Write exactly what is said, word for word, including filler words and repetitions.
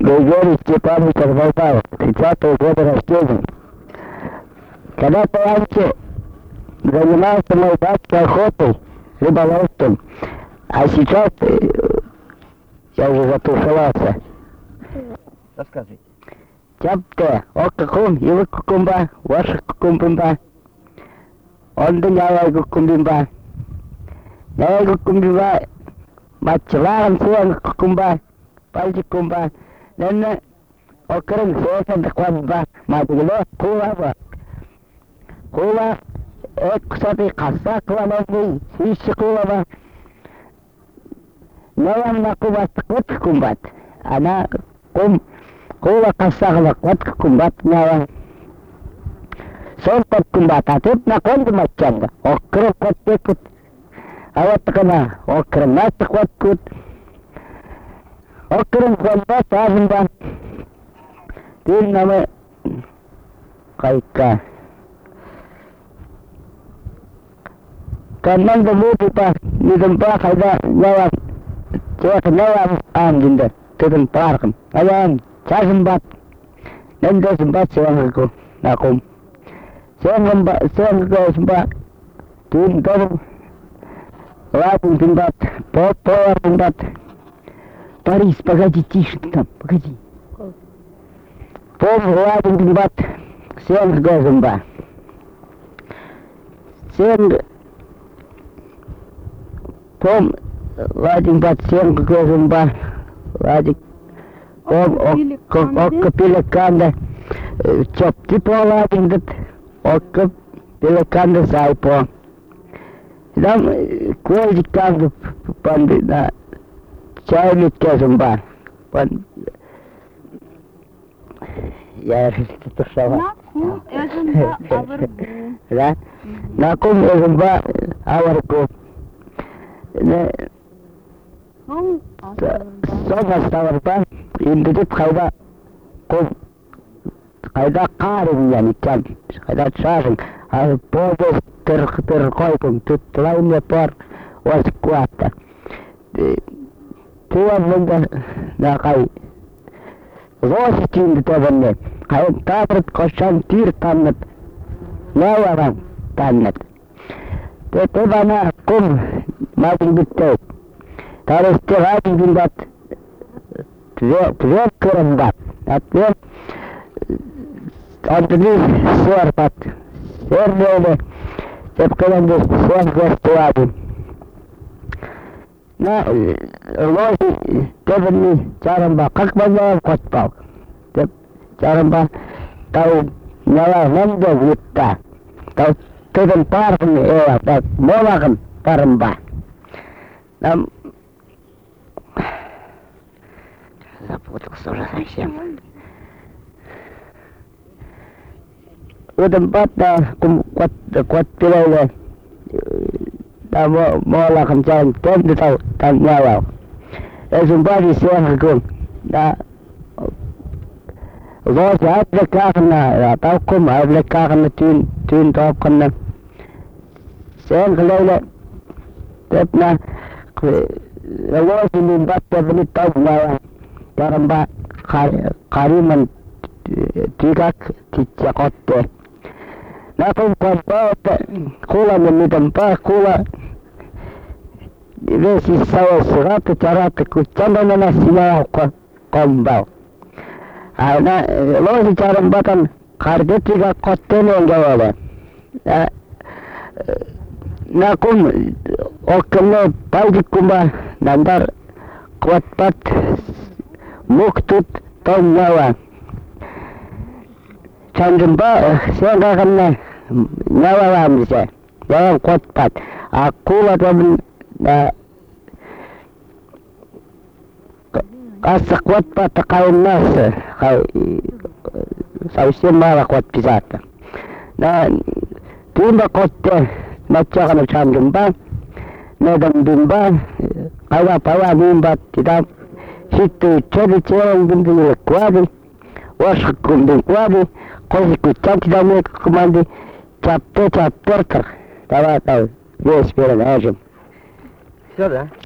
Григорий Степанович Разболтал, тридцатого года рождения. Когда-то раньше занимался молдавской охотой, рыболовством, а сейчас э, я уже затушевался. Рассказывай. Тяпте, о каком его кукумба, ваша кукумба, он да нява кукумба, нява кукумба, мачеваром сеян кукумба, пальчик кумба, ненне окрем сеян даквамба, мадило кулава, кула, эксати каса кулава, сиши кулава, нявам на кубат кукумбат, она кум Кула касагла кот кумбат нява. Сон кот кумбат, а тут на конду мачанга. Окры кот текут. А вот такана, окры мача кот кут. Окры кумбат ажимба. Тин наме кайка. Каннан да мупипа, нидампа хайда нява. Чех нява амдинда. Тидам паркам. Аян. Чашимбат, ненде симбат сенгку, накум. Сенгамба, сенгку симбат, тин торм, лапун симбат, по повар симбат. Парис, погоди, тише там, погоди. Пом лапун симбат, сенгку симба. Сенг, пом лапун симбат, сенгку симба, ладик. Okka pilekande chopti pola indet okka pilekande saipo dam kuolti kangu pandi na chailit kesumba pan järjesti tuossa Nakum ezumba avargu. Ja, nakum ezumba avargu. Ne Sofa tavarpa indidip kayda kum kayda qarin yani kan kayda çarın al podes ter ter koypum tutlayın yapar was kuata tuwa venda da kay rosi tindi tavanne kay tabret koşan tir tannet ne varan tannet te te bana kum madin bitte Tarih terhadap bindat Tvek kırımdat Atlet Adını sorpat Serneyle Tepkilendi Son gösterdi Na Lozi Tebini Çaramba Kakmaza Kotpal Tep Çaramba Tau Nyala Nende Vutta Tau Tebin Parkın Ewa Tak Molakın Paramba Nam Запутался уже совсем. Udah empat dah kuat kuat pilih dah mau mau lah kencang kan tu tahu tak nyawa. Eh sumpah di siang aku dah. Kalau saya lekat na tahu kum ada lekat na tin tin tahu kena. Siang kalau le tapi na kalau sini empat tapi tahu nyawa. Karamba kariman tigak ticakotte. Nakon kompa kula menitampa kula vesi sawa surat carat kucanda na sila kombau. Ana lo si carambatan karde tigak kotte nengawa. Nakon okne paidikumba nandar kuat pat Muktut tom nyawa. Candemba saya nggak kena nyawa lah bisa. Jangan kuat pat. Aku lah temen asa kuat pat kau nas kau sausia malah kuat bisa. Dan timba kote macam kana candemba. Nedam dimba kau apa dimba tidak Situ cari cerang bintang kuabi, wasak kumbing kuabi, kau kucang tidak mau kemandi, capter capter ter, tahu tahu, dia sepuluh aja. Все, да?